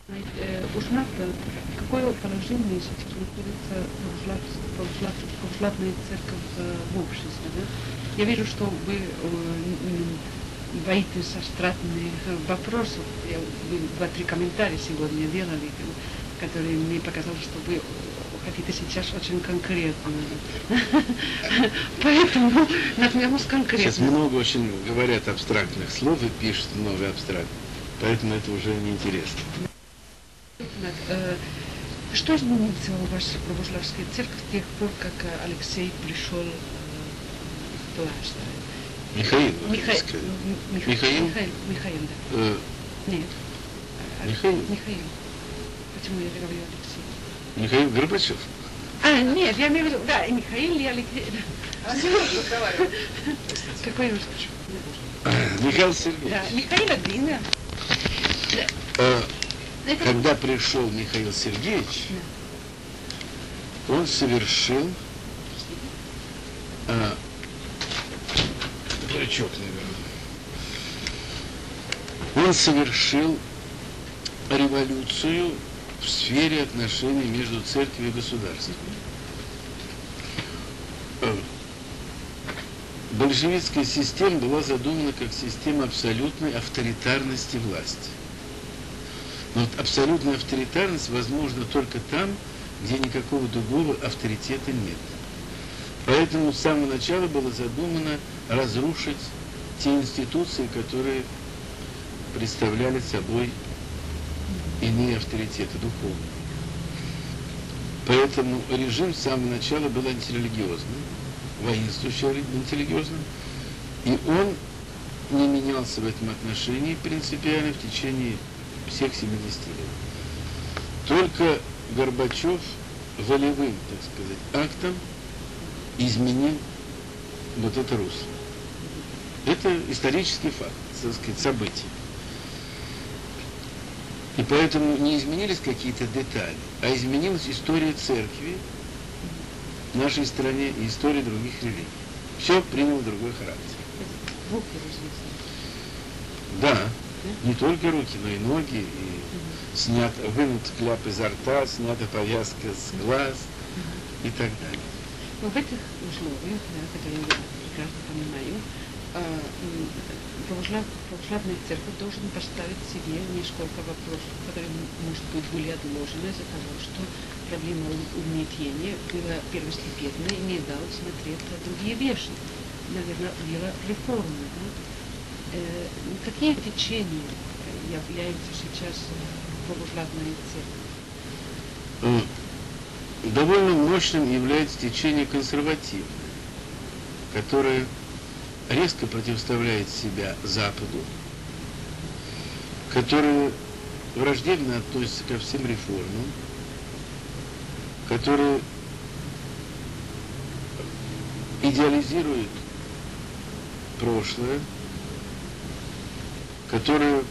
Узнав, в какое положение все-таки находится православная церковь в обществе. Да? Я вижу, что вы боитесь абстрактных вопросов. Вы 2-3 комментария сегодня делали, которые мне показалось, что вы хотите сейчас очень конкретно. Поэтому начнем конкретно. Сейчас много очень говорят абстрактных слов и пишут много абстрактных. Поэтому это уже неинтересно. Что изменится у вас в православской церкви с тех пор, как Алексей пришел в власть? Михаил. Михаил, да. Нет. Михаил. Почему я говорю Алексей? Михаил Горбачев. Нет, я имею в виду, да, и Михаил, и Алексей. Какой уж? Михаил Сергеевич. Да, Михаил один, да. Когда пришел Михаил Сергеевич, он совершил дурачок, наверное. Он совершил революцию в сфере отношений между церковью и государством. Большевистская система была задумана как система абсолютной авторитарности власти. Но вот абсолютная авторитарность возможна только там, где никакого другого авторитета нет. Поэтому с самого начала было задумано разрушить те институции, которые представляли собой иные авторитеты духовные. Поэтому режим с самого начала был антирелигиозным, воинствующим антирелигиозным, и он не менялся в этом отношении принципиально в течение всех 70 лет. Только Горбачев волевым, так сказать, актом изменил вот это русло. Это исторический факт, так сказать, событие. И поэтому не изменились какие-то детали, а изменилась история церкви в нашей стране и история других религий. Все приняло другой характер. Да. Не только руки, но и ноги, и вынут кляп изо рта, снята повязка с глаз и так далее. Но в этих условиях, которые я прекрасно понимаю, православная церковь должен поставить себе несколько вопросов, которые, может быть, были отложены из-за того, что проблема угнетения была первостепенной и не дала смотреть на другие вещи. Наверное, дело реформы. Да? Какие течения являются сейчас православной церковью? Довольно мощным является течение консервативное, которое резко противоставляет себя Западу, которое враждебно относится ко всем реформам, которое идеализирует прошлое, которые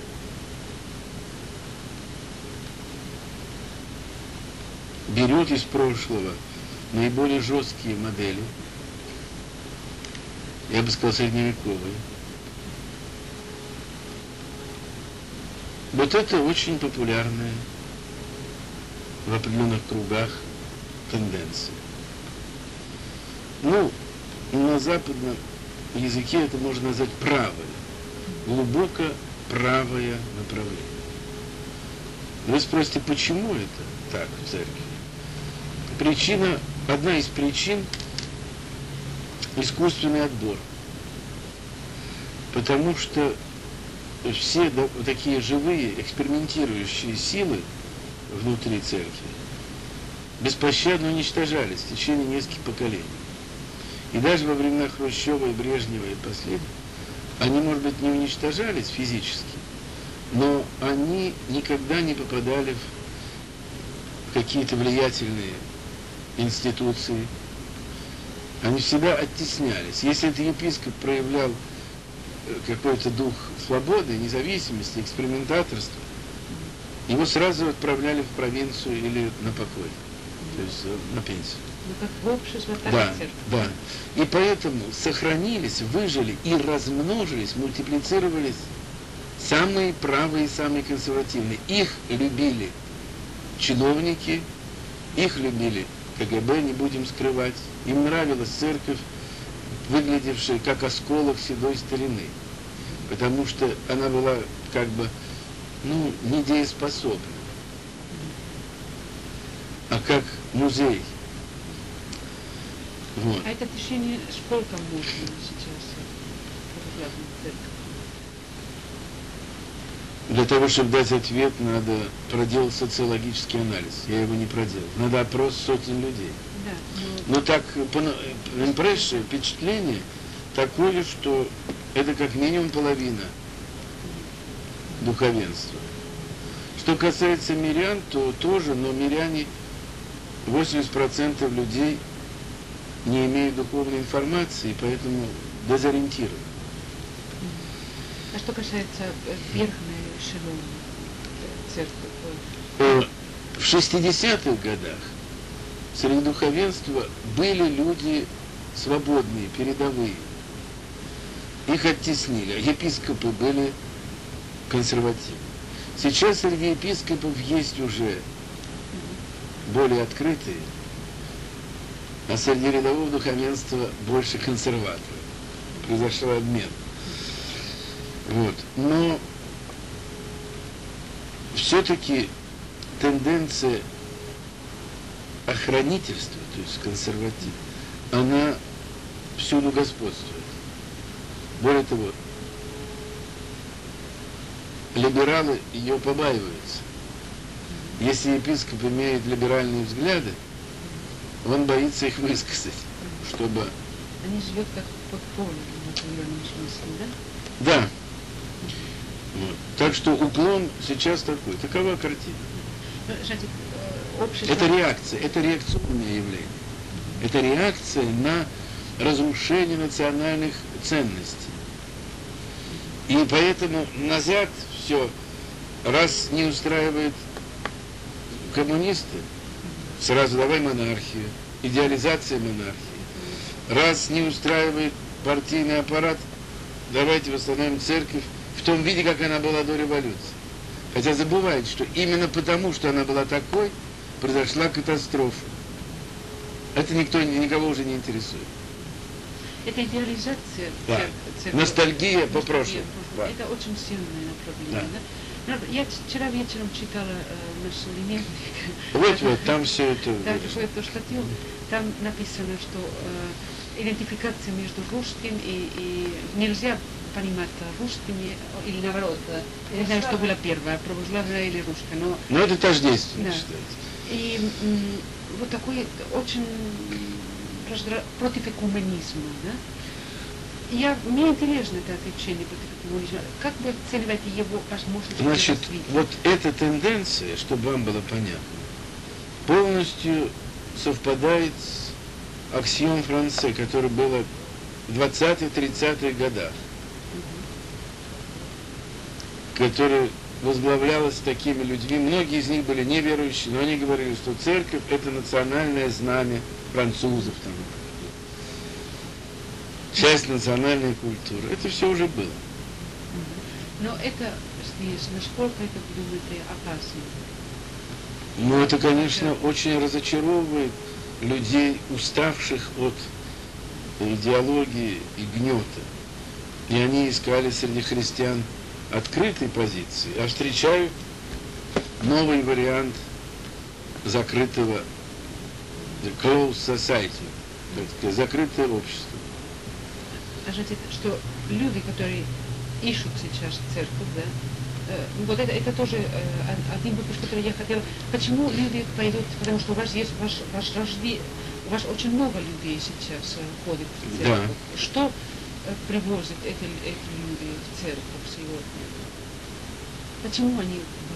берет из прошлого наиболее жесткие модели, я бы сказал, средневековые. Вот это очень популярная в определенных кругах тенденция. Ну, на западном языке это можно назвать правое, глубоко правое направление. Вы спросите, почему это так в церкви? Одна из причин – искусственный отбор. Потому что все такие живые, экспериментирующие силы внутри церкви беспощадно уничтожались в течение нескольких поколений. И даже во времена Хрущева и Брежнева и последних, они, может быть, не уничтожались физически, но они никогда не попадали в какие-то влиятельные институции. Они всегда оттеснялись. Если этот епископ проявлял какой-то дух свободы, независимости, экспериментаторства, его сразу отправляли в провинцию или на покой, то есть на пенсию. Ну, как в обществе, так да, и в церкви. Да. И поэтому сохранились, выжили и размножились, мультиплицировались самые правые и самые консервативные. Их любили чиновники, их любили КГБ, не будем скрывать. Им нравилась церковь, выглядевшая как осколок седой старины, потому что она была как бы, недееспособна, а как музей. Вот. А это течение сколько можно сейчас православной церкви? Для того, чтобы дать ответ, надо проделать социологический анализ. Я его не проделал. Надо опрос сотен людей. Да, Но так, импрессия, впечатление такое, что это как минимум половина духовенства. Что касается мирян, то тоже, но миряне, 80% людей не имеют духовной информации, поэтому дезориентированы. А что касается верхней эшелона церкви? В 60-х годах среди духовенства были люди свободные, передовые. Их оттеснили, а епископы были консервативны. Сейчас среди епископов есть уже более открытые, а среди рядового духовенства больше консерваторов. Произошел обмен. Вот. Но все-таки тенденция охранительства, то есть консерватив, она всюду господствует. Более того, либералы ее побаиваются. Если епископ имеет либеральные взгляды, он боится их высказать, чтобы... Они живут как под полем, в определенном смысле, да? Да. Вот. Так что уклон сейчас такой. Такова картина. Знаете, общество... Это реакция, это реакционное явление. Это реакция на разрушение национальных ценностей. И поэтому назад все, раз не устраивает коммунисты, сразу давай монархию, идеализация монархии. Раз не устраивает партийный аппарат, давайте восстановим церковь в том виде, как она была до революции. Хотя забывают, что именно потому, что она была такой, произошла катастрофа. Это никого уже не интересует. Это идеализация церкви. Ностальгия по прошлому. Да. Это очень сильное направление. Да. Я вчера вечером читала наш современник. Вот, там все это... Да, эту статью. Там написано, что идентификация между русским и нельзя понимать русским или наоборот. Я не знаю, что было первое, православное или русское. Но это тождественно, да. считается. И вот такой очень против экуменизма, да? Мне интересно это отличие против экуменизма. Как вы оцениваете его возможность? Значит, вот эта тенденция, чтобы вам было понятно, полностью совпадает с аксиом Франце, которое было в 20-30-х годах, которое возглавлялось такими людьми. Многие из них были неверующие, но они говорили, что церковь – это национальное знамя французов, там, часть национальной культуры. Это все уже было. Но это здесь, насколько это, думаете, опасно? Ну, это, конечно, очень разочаровывает людей, уставших от идеологии и гнета. И они искали среди христиан открытой позиции, а встречают новый вариант закрытого closed society, так сказать, закрытое общество. Скажите, что люди, которые ищут сейчас церковь, да, вот это тоже один вопрос, который я хотела. Почему люди пойдут? Потому что у вас есть у вас очень много людей сейчас ходит в церковь. Да. Что привозят эти люди в церковь сегодня? Почему они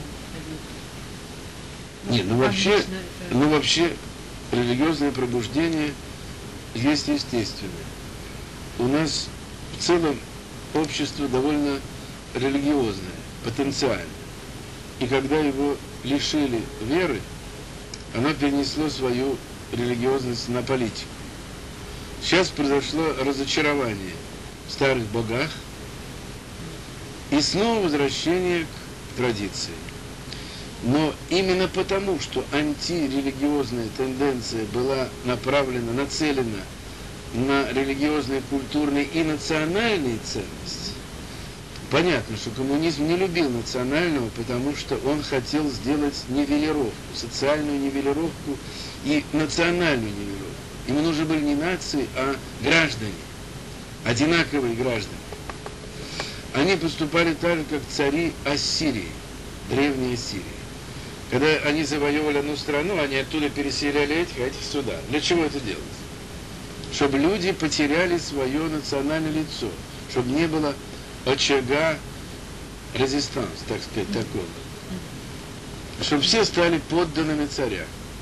пойдут? Нет, вообще религиозное пробуждение есть естественное. У нас в целом общество довольно религиозное, потенциально. И когда его лишили веры, оно перенесло свою религиозность на политику. Сейчас произошло разочарование в старых богах, И снова возвращение к традиции. Но именно потому, что антирелигиозная тенденция была нацелена на религиозные, культурные и национальные ценности, понятно, что коммунизм не любил национального, потому что он хотел сделать нивелировку, социальную нивелировку и национальную нивелировку. Ему нужны были не нации, а граждане, одинаковые граждане. Они поступали так же, как цари Ассирии, древней Ассирии. Когда они завоевывали одну страну, они оттуда переселяли этих, а этих сюда. Для чего это делать? Чтобы люди потеряли свое национальное лицо, чтобы не было очага резистанс, так сказать, такого. Чтобы все стали подданными царя.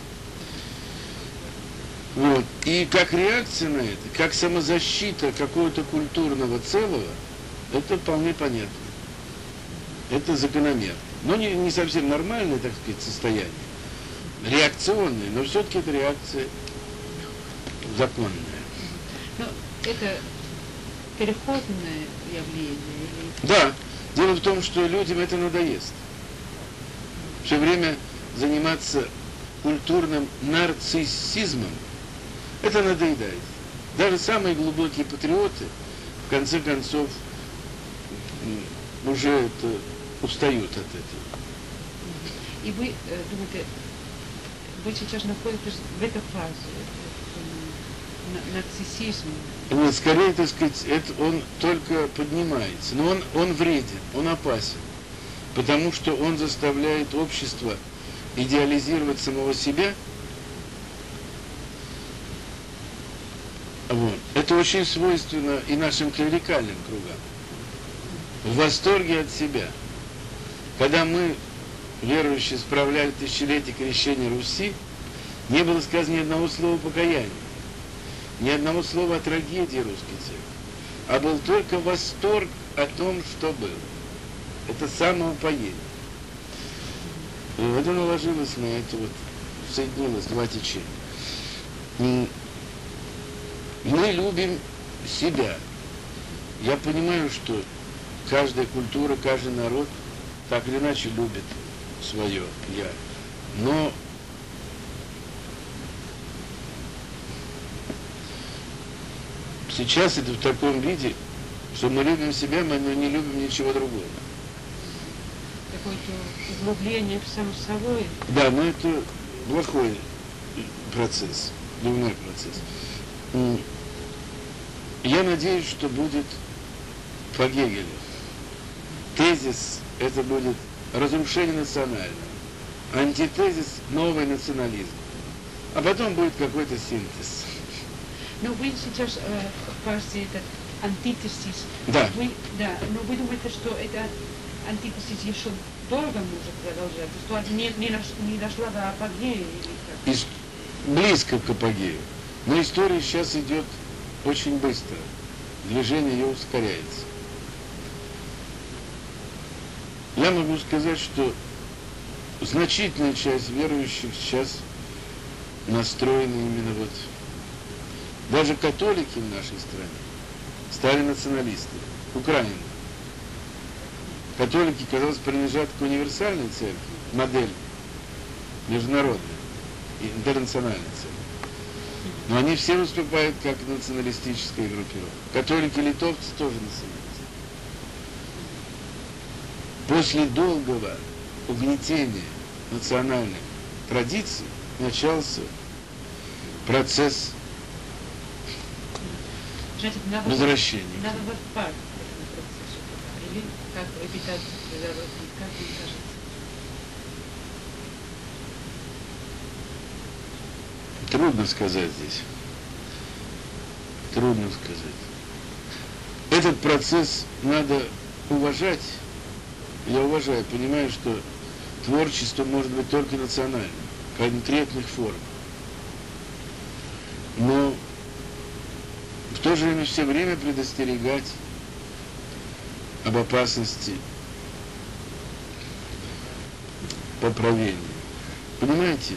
Вот. И как реакция на это, как самозащита какого-то культурного целого, это вполне понятно. Это закономерно. Но не совсем нормальное, так сказать, состояние. Реакционное, но все-таки это реакция законная. Но это переходное явление? Или... Да. Дело в том, что людям это надоест. Все время заниматься культурным нарциссизмом, это надоедает. Даже самые глубокие патриоты, в конце концов, уже это, устают от этого. И вы думаете, вы сейчас находитесь в этой фазе нарциссизма? Нет, скорее, так сказать, он только поднимается. Но он вреден, он опасен. Потому что он заставляет общество идеализировать самого себя. Вот. Это очень свойственно и нашим клерикальным кругам. В восторге от себя. Когда мы, верующие, справляли тысячелетие крещения Руси, не было сказано ни одного слова покаяния, ни одного слова о трагедии русской церкви, а был только восторг о том, что было. Это самоупоение. И это наложилось на это, вот, соединилось два течения. И мы любим себя. Я понимаю, что каждая культура, каждый народ так или иначе любит свое «я». Но сейчас это в таком виде, что мы любим себя, мы не любим ничего другого. Какое-то углубление в самом собой. Да, но это плохой процесс, дурной процесс. Я надеюсь, что будет по Гегелю. Тезис – это будет разрушение национального. Антитезис – новый национализм. А потом будет какой-то синтез. Но вы сейчас в фазе этот антитезис. Да. Но вы думаете, что это антитезис еще долго может продолжаться? Что не дошла до апогея или как? Близко к апогею. Но история сейчас идет очень быстро. Движение ее ускоряется. Я могу сказать, что значительная часть верующих сейчас настроены именно вот. Даже католики в нашей стране стали националистами. Украина. Католики, казалось, принадлежат к универсальной церкви, модель международной, интернациональной церкви. Но они все выступают как националистическая группировка. Католики литовцы тоже националисты. После долгого угнетения национальных традиций начался процесс возвращения. Надо вот пар этому процессу. Или как обитать природой, как вам кажется? Трудно сказать здесь. Трудно сказать. Этот процесс надо уважать. Я уважаю, понимаю, что творчество может быть только национальным, конкретных форм. Но в то же время все время предостерегать об опасности поправления. Понимаете,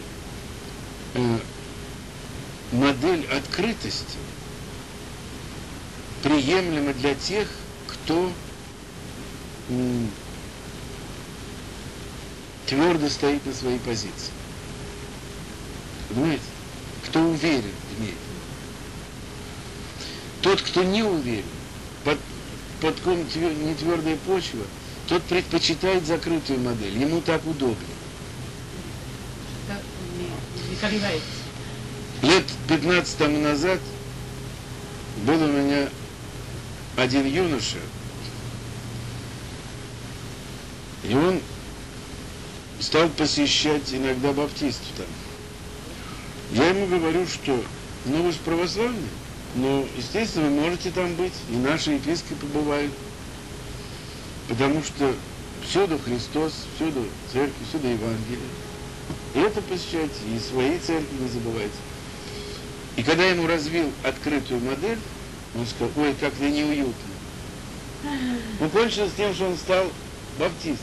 модель открытости приемлема для тех, кто твердо стоит на своей позиции. Понимаете? Кто уверен в ней. Тот, кто не уверен, под ком не твердая почва, тот предпочитает закрытую модель. Ему так удобнее. Не колебается. Лет 15 тому назад был у меня один юноша, и он стал посещать иногда баптистов там. Я ему говорю, что, ну вы же православные, но, естественно, вы можете там быть, и наши епископы бывают, потому что всюду Христос, всюду церковь, всюду Евангелие. И это посещайте, и свои церкви не забывайте. И когда я ему развил открытую модель, он сказал, ой, как-то неуютно. Ну, кончилось тем, что он стал баптистом.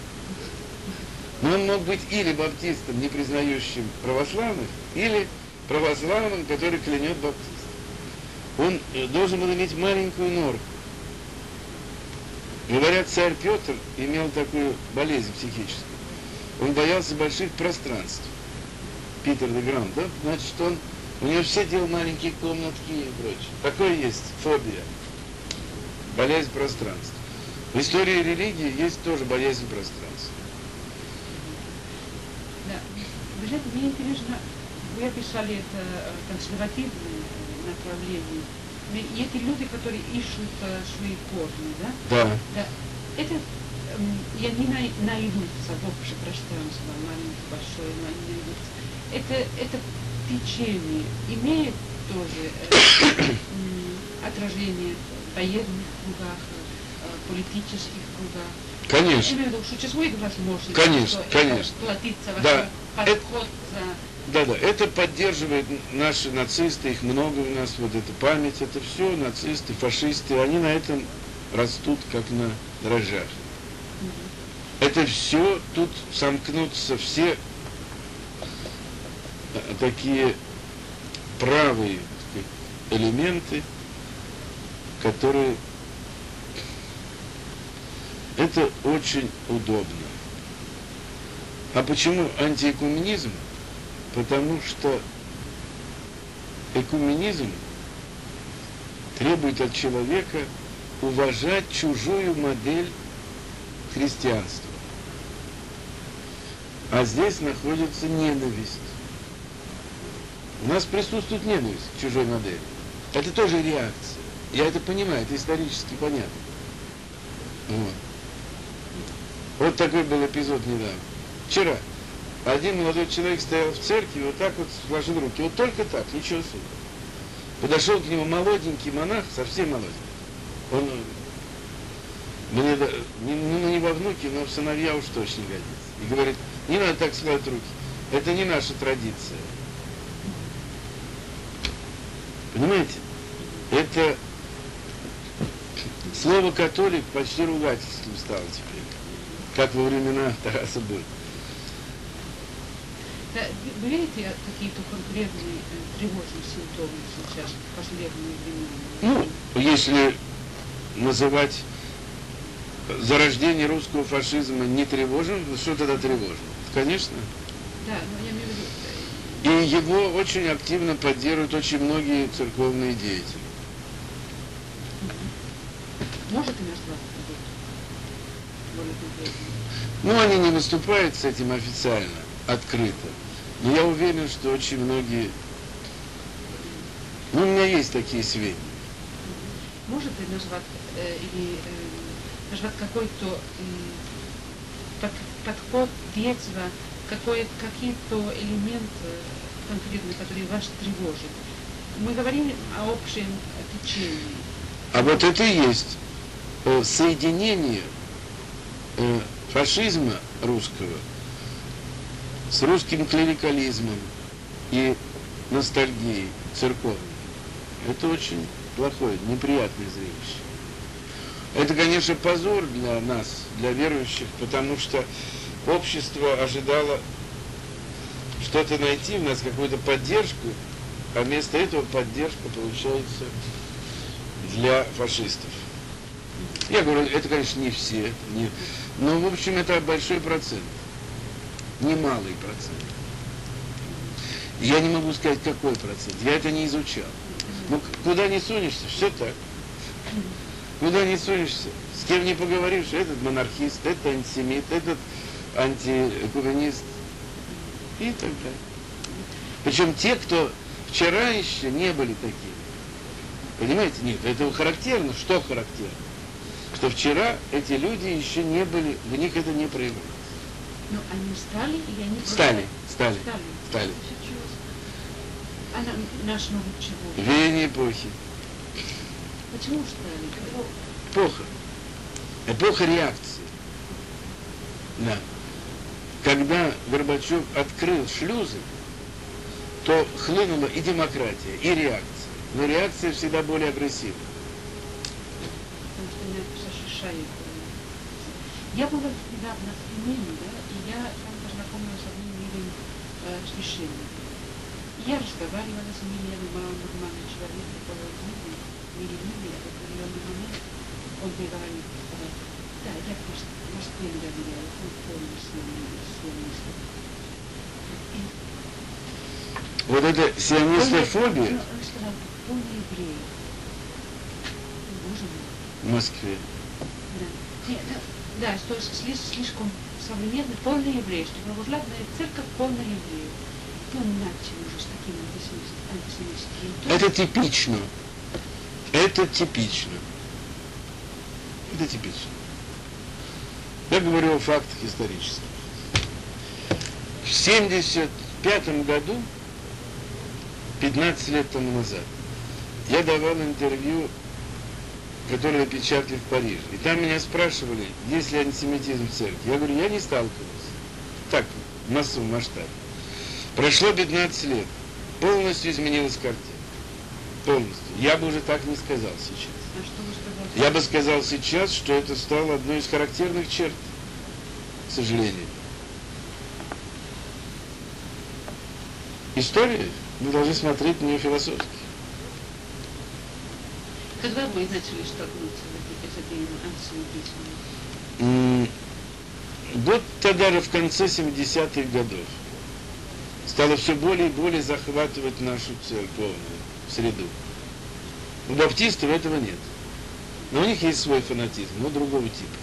Но он мог быть или баптистом, не признающим православных, или православным, который клянет баптиста. Он должен был иметь маленькую норку. Говорят, царь Петр имел такую болезнь психическую. Он боялся больших пространств. Питер де Гранд, да? Значит, у него все делал маленькие комнатки и прочее. Такое есть фобия. Боязнь пространства. В истории религии есть тоже боязнь пространства. Да. Вы знаете, мне интересно, вы описали это консервативное направление. И эти люди, которые ищут свои корни, да? Да. Да. Это и они найдутся в общее пространство, маленькое, большое, но они найдутся. Это течение имеет тоже отражение в военных кругах, политических кругах. Конечно. Я имею в виду, существует возможность, конечно, что конечно. платиться Да. подход за... Да, это поддерживают наши нацисты, их много у нас, вот эта память, это все нацисты, фашисты, они на этом растут, как на дрожжах. Это все, тут сомкнутся все такие правые элементы, которые... Это очень удобно. А почему антиэкуменизм? Потому что экуменизм требует от человека уважать чужую модель христианства. А здесь находится ненависть. У нас присутствует ненависть к чужой модели. Это тоже реакция. Я это понимаю, это исторически понятно. Вот такой был эпизод недавно. Вчера один молодой человек стоял в церкви, вот так вот сложил руки. Вот только так, ничего особенного. Подошел к нему молоденький монах, совсем молоденький. Он мне, не во внуки, но в сыновья уж точно годится. И говорит, не надо так сложить руки. Это не наша традиция. Понимаете? Это слово католик почти ругательством стало теперь. Как во времена Тараса Бульбы. Да, вы видите какие-то конкретные тревожные симптомы сейчас, в последние времена? Ну, если называть зарождение русского фашизма не тревожным, что тогда тревожно? Конечно. Да, но я имею в виду... И его очень активно поддерживают очень многие церковные деятели. Может и назвать более конкретно? Ну, они не выступают с этим официально, открыто. Но я уверен, что очень многие... Ну, у меня есть такие сведения. Может ли назвать, назвать какой-то подход детства, какие-то элементы конкретные, которые вас тревожат? Мы говорим о общем течении. А вот это и есть соединение фашизма русского с русским клерикализмом и ностальгией церковной. Это очень плохое, неприятное зрелище. Это, конечно, позор для нас, для верующих, потому что общество ожидало что-то найти в нас, какую-то поддержку, а вместо этого поддержка получается для фашистов. Я говорю, это, конечно, не все, но, в общем, это большой процент, немалый процент. Я не могу сказать, какой процент, я это не изучал. Но куда не сунешься, все так. Куда не сунешься, с кем не поговоришь, этот монархист, этот антисемит, этот антикубанист и так далее. Причем те, кто вчера еще не были такими. Понимаете? Нет, это характерно. Что характерно? Что вчера эти люди еще не были, в них это не проявилось. Но они стали, и они... Стали. А наш новый чего? Веяние эпохи. Почему стали? Эпоха. Эпоха реакции. Да. Когда Горбачев открыл шлюзы, то хлынула и демократия, и реакция. Но реакция всегда более агрессивна. Потому что меня ощущает. Я была недавно в Тюмени, да, и я там познакомилась с одним милым священником. Я разговаривала с ним, я думала, он нормальный человек, такой милый, а в определенный момент он мне говорит, да, я в Москве не доверяю, он полностью сионист. Вот это сионистофобия Он сказал, полный еврей. Боже мой. в Москве. Да, что слишком современный, полный еврей, что православная церковь полная евреев. Ну, начали уже с таким антисемитским. Это типично. Это типично. Я говорю о фактах исторических. В 1975 году, 15 лет тому назад, я давал интервью, которое печатали в Париже. И там меня спрашивали, есть ли антисемитизм в церкви. Я говорю, я не сталкивался. Так, в массовом масштабе. Прошло 15 лет. Полностью изменилась картина. Полностью. Я бы уже так не сказал сейчас. А что вы сказали? Я бы сказал сейчас, что это стало одной из характерных черт, к сожалению. История, мы должны смотреть на нее философски. Когда вы начали столкнуться с этим антисемитизмом? Вот тогда же в конце 70-х годов стало все более и более захватывать нашу церковную среду. У баптистов этого нет. Но у них есть свой фанатизм, но другого типа.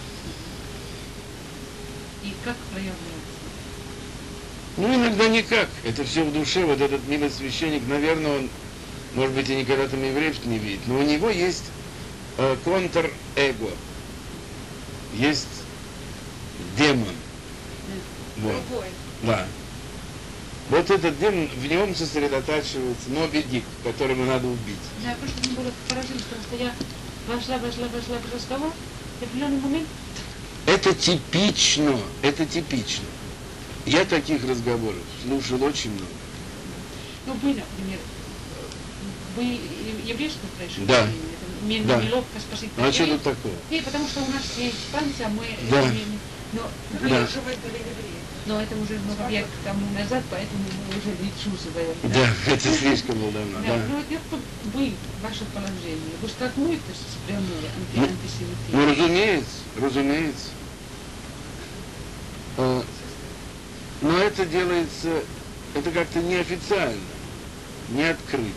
И как проявляется? Ну, иногда никак. Это все в душе. Вот этот милый священник, наверное, он, может быть, и никогда там евреев не видит, но у него есть контр-эго. Есть демон. Вот. Да. Вот этот демон, в нем сосредотачивается Моби Дик, которого надо убить. Да, просто мне было поражение, потому что я вошла в разговор, и в определенный момент... Это типично. Я таких разговоров слушал очень много. Ну, вы, например, вы еврейского происхождения? Да. Мне Да. неловко спросить. А что тут такого? Нет, потому что у нас есть испанцы, а мы... Да. Но, Да. но это уже много лет тому назад, поэтому мы уже не чувствуем. Да, это слишком было давно. Да. Да. Ну, вот вы, ваше положение, вы столкнулись с прямой антисемитизмом? Ну, разумеется. Но это делается, это как-то неофициально, не открыто.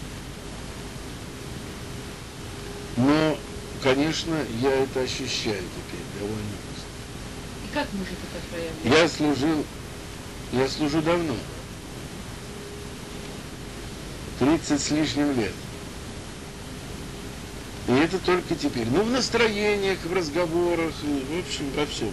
Но, конечно, я это ощущаю теперь довольно быстро. И как может это проявляться? Я служу давно. 30 с лишним лет. И это только теперь. Ну, в настроениях, в разговорах, в общем, во всем.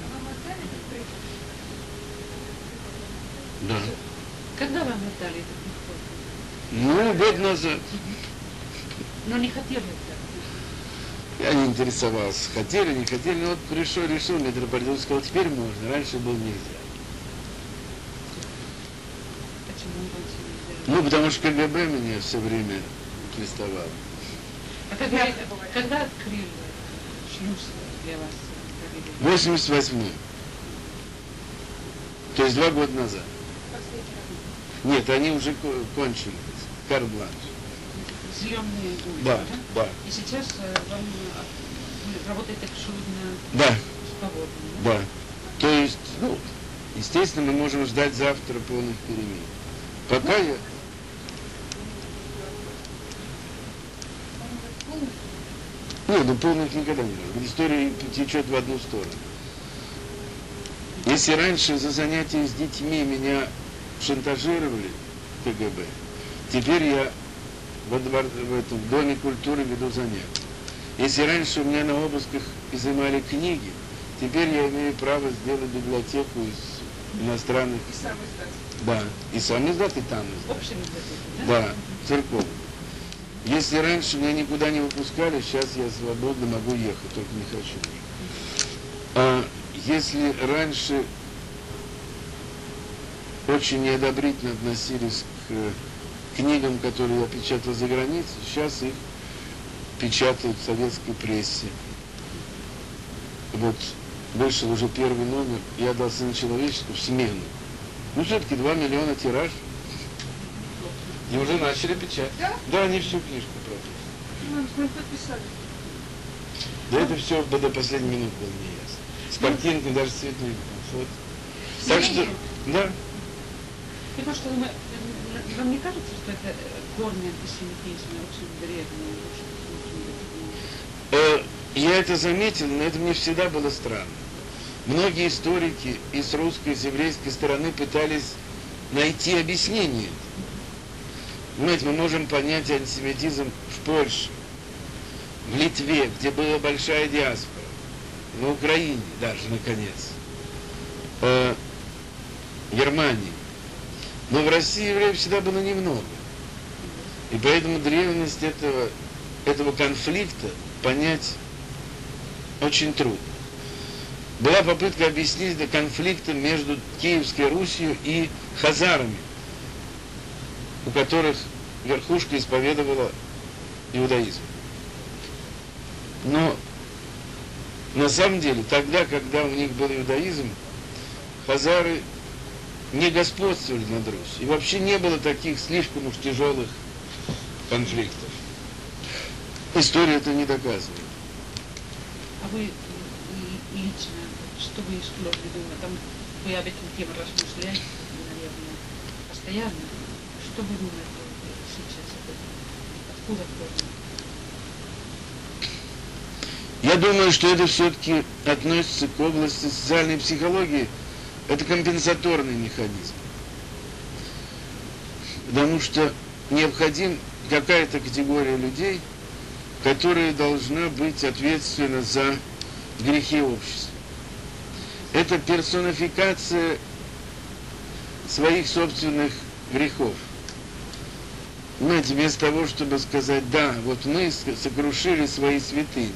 Да. Когда вам отдали этот приход? Ну, год назад. Но не хотели это. Я не интересовался, хотели, не хотели, но вот решил митрополит, сказал, теперь можно, раньше было нельзя. Почему раньше нельзя? Ну, потому что КГБ меня все время приставало. А когда открыли шлюз для вас? В 88-м. То есть 2 года назад. Нет, они уже кончили. Карт-бланш. Зеленые гули, Да. И сейчас вам работает как судно Да, свободно. да. То есть, ну, естественно, мы можем ждать завтра полных перемен. Пока я... Нет, ну полных никогда не может. История течет в одну сторону. Если раньше за занятия с детьми меня шантажировали КГБ, теперь я в этом доме культуры веду занятия. Если раньше у меня на обысках изымали книги, теперь я имею право сделать библиотеку из иностранных... И сам издать. Да, и сам издат, и там издат. Общим языком, да? Да, церковным. Если раньше меня никуда не выпускали, сейчас я свободно могу ехать, только не хочу. А если раньше очень неодобрительно относились к книгам, которые я печатал за границей, сейчас их печатают в советской прессе. Вот вышел уже первый номер, я дал «Сына человеческого» в смену. Ну, все-таки 2 миллиона тираж. И уже начали печатать. Да? Да, они всю книжку продали. Мы подписали. Да это все до последней минуты было неясно. С картинкой, даже цветными. Вот. Так что, да. Потому что вам не кажется, что это корни антисемитизма очень древние? Я это заметил, но это мне всегда было странно. Многие историки и с русской, и с еврейской стороны пытались найти объяснение. Понимаете, мы можем понять антисемитизм в Польше, в Литве, где была большая диаспора, на Украине даже, наконец, Германии. Но в России евреев всегда было немного. И поэтому древность этого конфликта понять очень трудно. Была попытка объяснить это конфликтом между Киевской Русью и хазарами, у которых верхушка исповедовала иудаизм. Но на самом деле, тогда, когда у них был иудаизм, хазары не господствовали над Русью. И вообще не было таких слишком уж тяжелых конфликтов. История это не доказывает. А вы лично, что вы исследовали? Там вы об этом теме размышляете, наверное, постоянно. Что вы думаете сейчас об этом? Откуда корни? Я думаю, что это все-таки относится к области социальной психологии. Это компенсаторный механизм. Потому что необходим какая-то категория людей, которая должна быть ответственна за грехи общества. Это персонификация своих собственных грехов. Понимаете, вместо того, чтобы сказать, да, вот мы сокрушили свои святыни,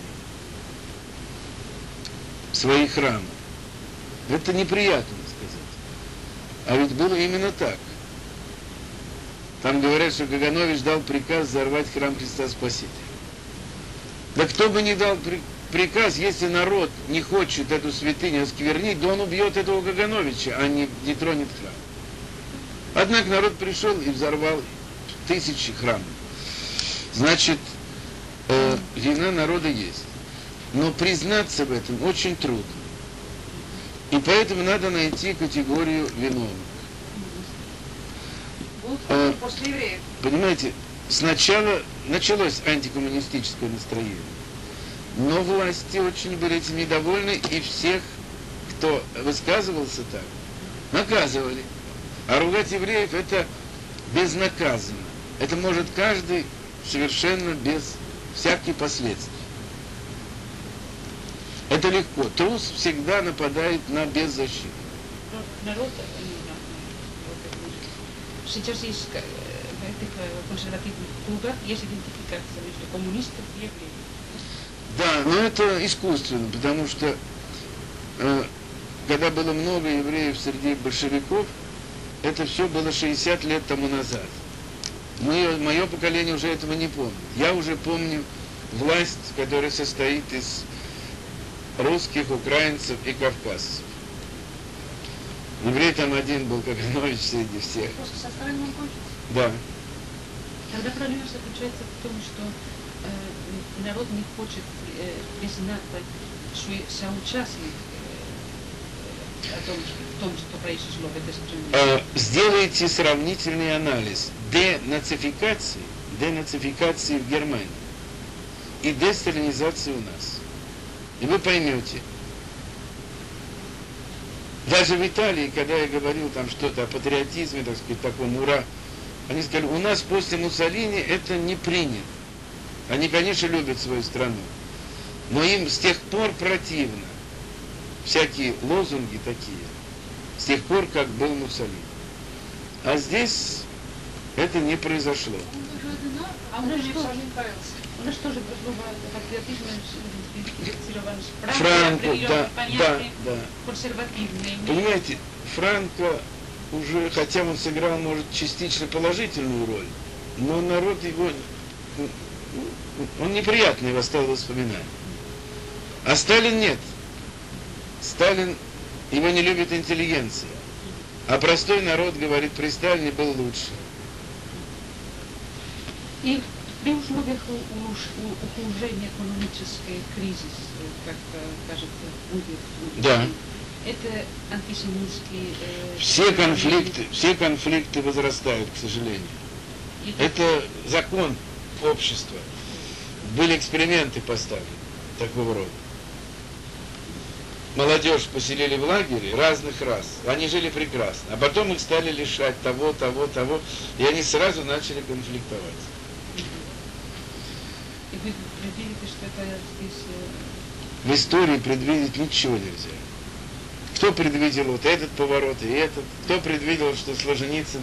свои храмы. Это неприятно сказать. А ведь было именно так. Там говорят, что Каганович дал приказ взорвать храм Христа Спасителя. Да кто бы ни дал приказ, если народ не хочет эту святыню осквернить, да он убьет этого Кагановича, а не тронет храм. Однако народ пришел и взорвал тысячи храмов. Значит, вина народа есть. Но признаться в этом очень трудно. И поэтому надо найти категорию виновных. После евреев. Понимаете, сначала началось антикоммунистическое настроение. Но власти очень были этим недовольны, и всех, кто высказывался так, наказывали. А ругать евреев это безнаказанно. Это может каждый совершенно без всяких последствий. Это легко. Трус всегда нападает на беззащиту. Народ, сейчас есть в этих консервативных кругах есть идентификация между коммунистами и евреями. Да, но это искусственно, потому что когда было много евреев среди большевиков, это все было 60 лет тому назад. Мое поколение уже этого не помнит. Я уже помню власть, которая состоит из русских, украинцев и кавказцев. Еврей там один был, Каганович, среди всех. Просто со стороны он кончится. Да. Тогда проблема заключается в том, что народ не хочет признать свой соучастник в том, что произошло в этой стране. Сделайте сравнительный анализ денацификации в Германии и десталинизации у нас. И вы поймете. Даже в Италии, когда я говорил там что-то о патриотизме, так сказать, таком ура, они сказали, у нас после Муссолини это не принято. Они, конечно, любят свою страну, но им с тех пор противно всякие лозунги такие, с тех пор, как был Муссолини. А здесь это не произошло. А у нас тоже патриотизм идентифицирован с Франко, да. консервативный. Понимаете, Франко уже, хотя он сыграл, может, частично положительную роль, но народ его, он неприятно его стал воспоминать. А Сталин нет. Сталин, его не любит интеллигенция. А простой народ, говорит, при Сталине был лучше. И при условиях ухудшения экономического кризиса, как кажется, будет, Да. это антисемитский... Все конфликты возрастают, к сожалению. Это закон общества. Были эксперименты поставлены такого рода. Молодежь поселили в лагере разных рас. Они жили прекрасно. А потом их стали лишать того. И они сразу начали конфликтовать. И вы предвидите, что это здесь... В истории предвидеть ничего нельзя. Кто предвидел вот этот поворот и этот? Кто предвидел, что Солженицын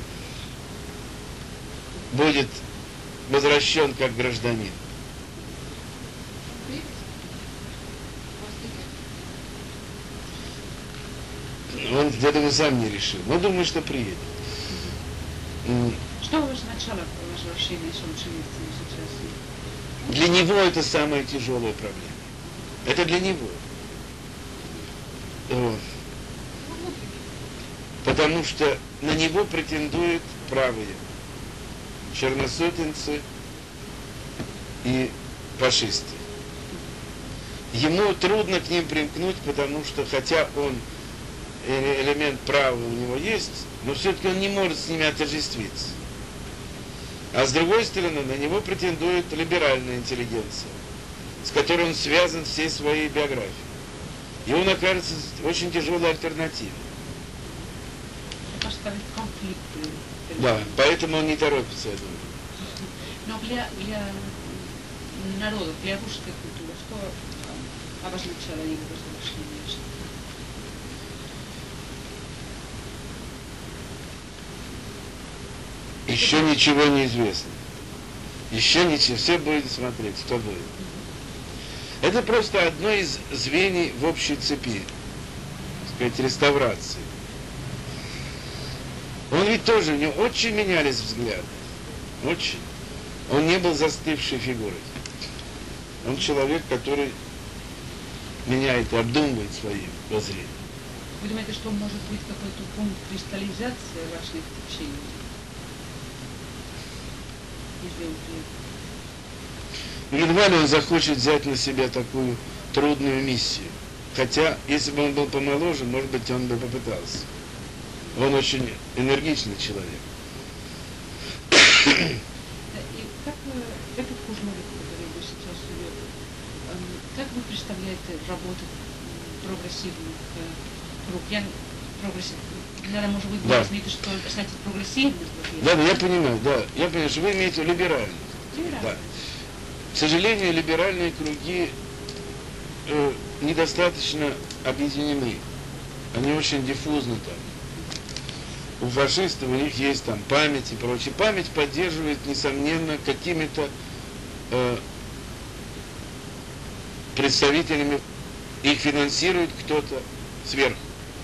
будет возвращен как гражданин? Он, я думаю, сам не решил. Но думаю, что приедет. Что означало возвращение Солженицына сейчас? Для него это самая тяжелая проблема. Это для него. Вот. Потому что на него претендуют правые черносотенцы и фашисты. Ему трудно к ним примкнуть, потому что, хотя он элемент права у него есть, но все-таки он не может с ними отождествиться. А с другой стороны, на него претендует либеральная интеллигенция, с которой он связан всей своей биографией. И он окажется очень тяжелой альтернативой. Поставить конфликты. Да, поэтому он не торопится, я думаю. Но для народа, для русской культуры, что обозначало его возвращение? Еще ничего не известно. Еще ничего, все будет смотреть, что будет. Это просто одно из звеньев в общей цепи, так сказать, реставрации. Он ведь тоже, у него очень менялись взгляды. Очень. Он не был застывшей фигурой. Он человек, который меняет и обдумывает свои воззрения. Вы думаете, что может быть какой-то пункт кристаллизации важных течений? Едва ли он захочет взять на себя такую трудную миссию. Хотя, если бы он был помоложе, может быть, он бы попытался. Он очень энергичный человек. И как в этот Кужмовик, который вы сейчас живете, как вы представляете работу прогрессивных групп? Наверное, может быть, вы возьмете, что значит прогрессивных. Да, я понимаю, Я понимаю, что вы имеете в виду либеральных. Да. К сожалению, либеральные круги недостаточно объединены. Они очень диффузны там. У фашистов у них есть там память и прочее. Память поддерживает, несомненно, какими-то представителями. Их финансирует кто-то сверху.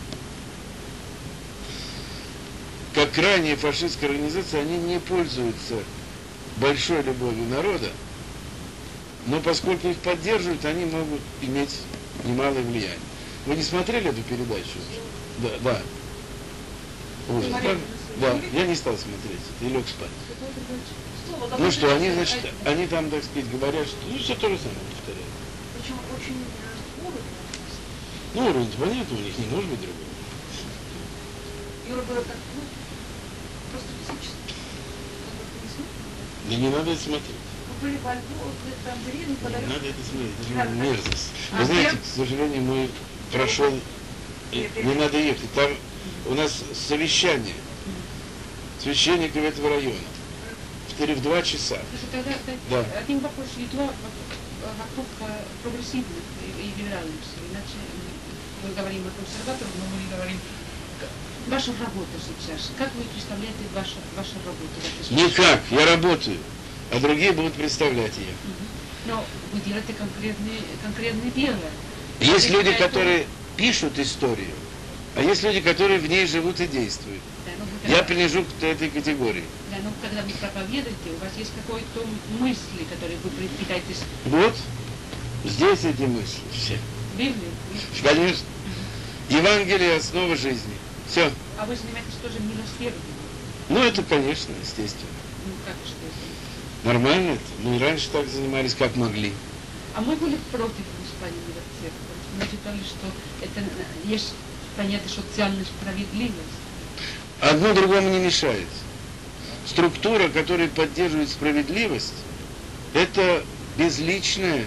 Как крайняя фашистская организация, они не пользуются большой любовью народа, но поскольку их поддерживают, они могут иметь немалое влияние. Вы не смотрели эту передачу? Да. Смотрели. Да, я не стал смотреть и лег спать. Слово Ну довольно что, они, часто, значит, они там, так сказать, говорят, что ну, все то же самое повторяют. Причем очень уровень. Ну, уровень понятно, у них не может быть другого. Юра было так, ну, просто физически. Как бы не смотрели. Да не надо это смотреть. Мы были во Львове, там деревни Не подарили. надо это смотреть, это Да, же да. мерзость. А Вы знаете, где? к сожалению, мы прошел, не надо ехать, там у нас совещание священников этого района. В 2 часа. Тогда Да. один вопрос идет вокруг прогрессивных и либеральных. Иначе мы говорим о консерваторах, но мы не говорим ваша работа сейчас. Как вы представляете вашу работу? Никак, я работаю, а другие будут представлять ее. Но вы делаете конкретные дела. Есть люди, которые пишут историю, а есть люди, которые в ней живут и действуют. Да, ну, Я принадлежу к этой каtegории. Да, но когда вы проповедуете, у вас есть какой-то мысли, которые вы питаетесь Вот, здесь эти мысли все. в Библии. Конечно. Евангелие – основа жизни. Все. А вы занимаетесь тоже милосердием. Ну, это, конечно, естественно. Ну, как что это? Нормально это. Мы и раньше так занимались, как могли. А мы были против Господня милосердия. Мы считали, что это есть понятие социальной справедливости. Одно другому не мешает. Структура, которая поддерживает справедливость, это безличная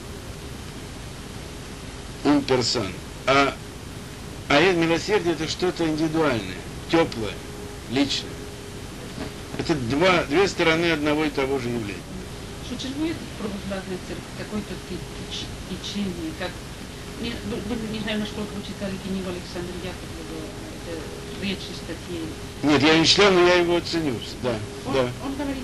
имперсон. А милосердие это что-то индивидуальное, теплое, личное. Это две стороны одного и того же явления. Существует в православной церкви какое-то течение, как... Не знаю, насколько вы читали книгу Александра Яковлева, это речи, статьи. Нет, я не читал, но я его оценю. Да, да. Он говорит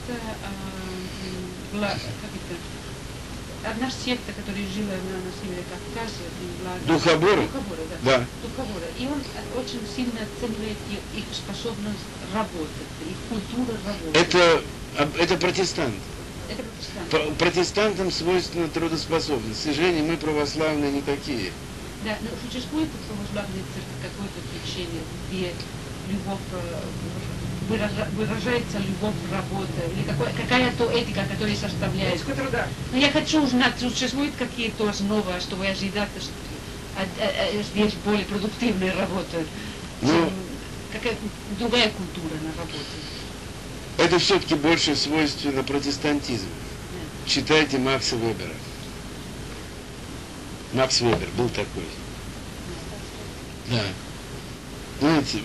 как это, одна секта, которая жила на севере Кавказа, Духоборы? Духоборы, да. Да. Духоборы. И он очень сильно оценивает их способность работать, их культуру работы. Это протестанты. Это протестанты. Протестантам свойственна трудоспособность. К сожалению, мы православные не такие. Да, но существует в православной церкви какое-то течение, где любовь выражается любовь работы, или какая-то этика, которая составляет. Этика труда. Но я хочу узнать, существуют какие-то основы, чтобы ожидать здесь более продуктивная работа, чем какая другая культура на работе. Это все-таки больше свойственно протестантизму. Да. Читайте Макса Вебера. Макс Вебер был такой. Да. Знаете,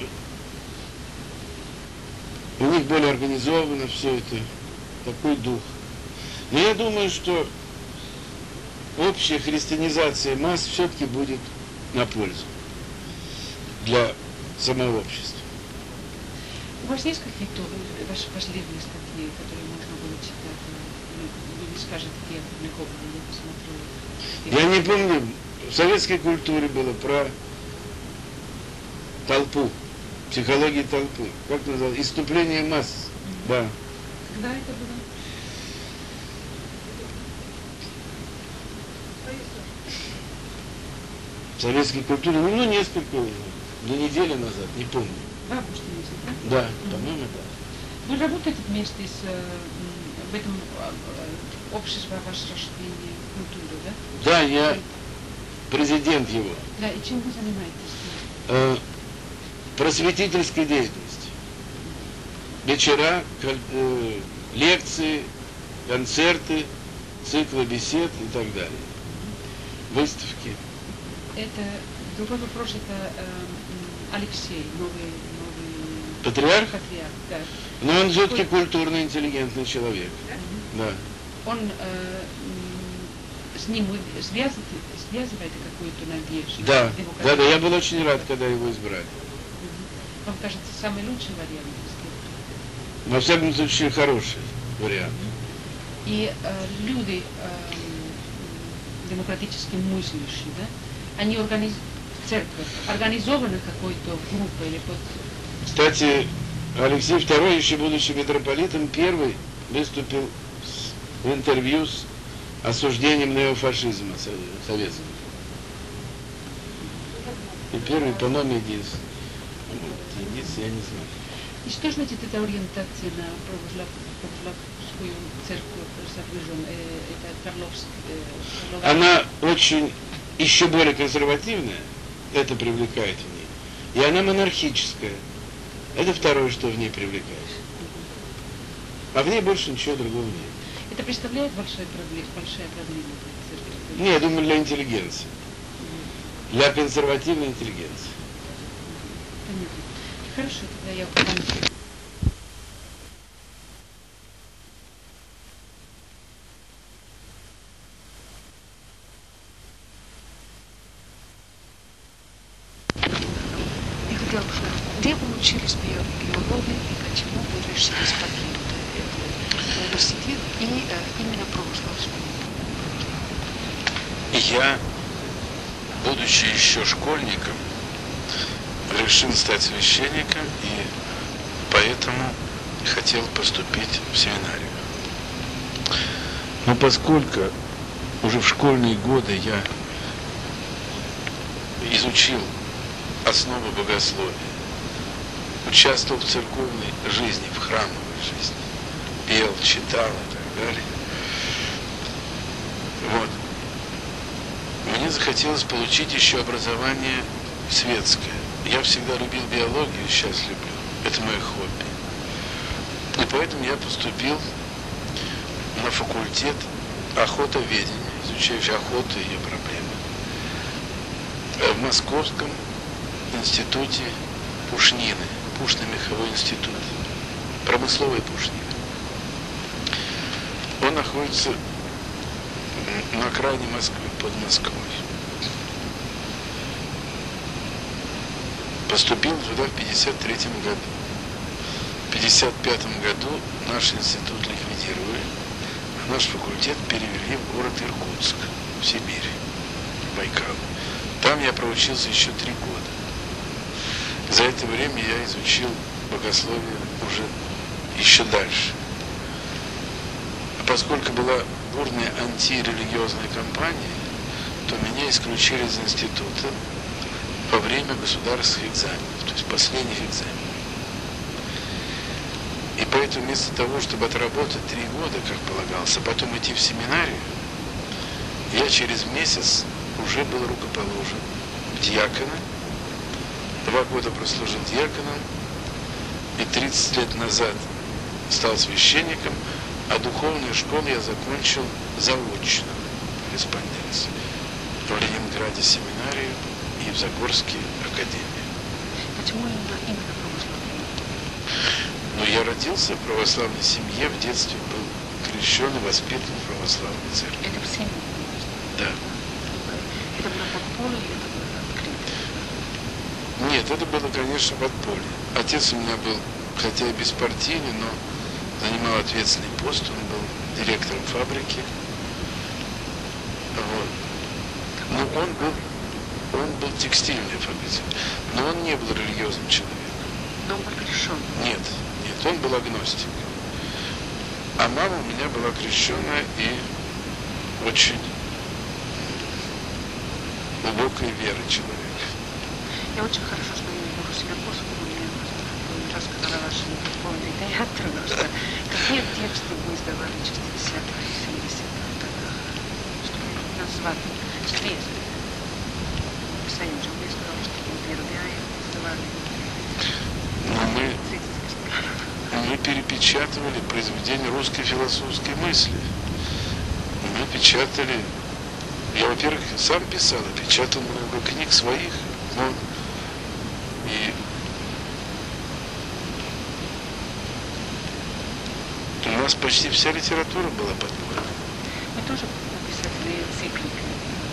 у них более организовано все это, такой дух. Но я думаю, что общая христианизация масс все-таки будет на пользу для самого общества. У вас есть какие-то ваши последние статьи, которые можно было читать? Вы не скажете, где опубликованы, я посмотрю. Я не помню, в советской культуре было про толпу, психологию толпы. Как называлось? Исступление масс. Да. Когда это было? В советской культуре, ну, несколько, до недели назад, не помню. В августе месяце, да? Да, по-моему, да. Вы работаете вместе в этом обществе возрождения культуры, да? Да, я президент его. Да, и чем вы занимаетесь? Просветительской деятельности. Вечера, лекции, концерты, циклы бесед и так далее. Выставки. Это другой вопрос, это Алексей, новый Патриарх? патриарх, да. Но он все-таки культурный, интеллигентный человек. Да. Он с ним вы связываете какую-то надежду? Да, демократию? да, я был очень рад, когда его избрали. Вам кажется, самый лучший вариант? Во всяком случае, хороший вариант. И люди демократически мыслящие, да, они церковь организованы какой-то группой или под... Кстати, Алексей II, еще будучи митрополитом, первый выступил в интервью с осуждением неофашизма советского. И первый, по-моему, единственный. Единственный, я не знаю. И что значит эта ориентация на православскую церковь, это Карловская? Она очень, еще более консервативная, это привлекает в ней. И она монархическая. Это второе, что в ней привлекает. А в ней больше ничего другого нет. Это представляет большая проблема для церкви? Не, я думаю, для интеллигенции. Для консервативной интеллигенции. Понятно. Хорошо, тогда я вам... Я хотела бы знать, где вы учились биологии и почему вы решили покинуть этот университет и именно православскую? Я, будучи еще школьником, решил стать священником и поэтому хотел поступить в семинарию. Но поскольку уже в школьные годы я изучил основы богословия, участвовал в церковной жизни, в храмовой жизни, пел, читал и так далее. Вот. Мне захотелось получить еще образование светское. Я всегда любил биологию, сейчас люблю. Это мое хобби. И поэтому я поступил на факультет охотоведения, изучающий охоту и ее проблемы. В Московском институте пушнины, пушно-меховой институт, промысловой пушнины. Он находится на окраине Москвы, под Москвой. Поступил туда в 1953 году. В 1955 году наш институт ликвидировали, а наш факультет перевели в город Иркутск, в Сибирь, Байкал. Там я проучился еще 3 года. За это время я изучил богословие уже еще дальше. А поскольку была бурная антирелигиозная кампания, то меня исключили из института во время государственных экзаменов, то есть последних экзаменов. И поэтому вместо того, чтобы отработать 3 года, как полагалось, а потом идти в семинарию, я через месяц уже был рукоположен в диакона, 2 года прослужил диаконом, и 30 лет назад стал священником, а духовную школу я закончил заочно, корреспонденцию, в Ленинграде семинарию и в Загорске академию. Почему именно православие? Но я родился в православной семье, в детстве был крещен и воспитан в православной церкви. Это в семье? Да. Это было подполье или это было открыто? Нет, это было, конечно, подполье. Отец у меня был, хотя и беспартийный, но занимал ответственный пост, он был директором фабрики. Вот. Но он был текстильной фабрикой, но он не был религиозным человеком. Но он был крещен? Нет, он был агностик. А мама у меня была крещенная и очень глубокой веры человек. Я очень хорошо знаю его Свердловского, мне рассказала ваши любовные театры, что какие тексты вы издавали в 60-х и 70-х годах, что назвать средств. В Союзе вы сказали, что Интервяя издавали. Мы перепечатывали произведения русской философской мысли. Мы печатали, я, во-первых, сам писал, и печатал много книг своих. Вот. И у нас почти вся литература была подпольная. Мы тоже написали энциклики,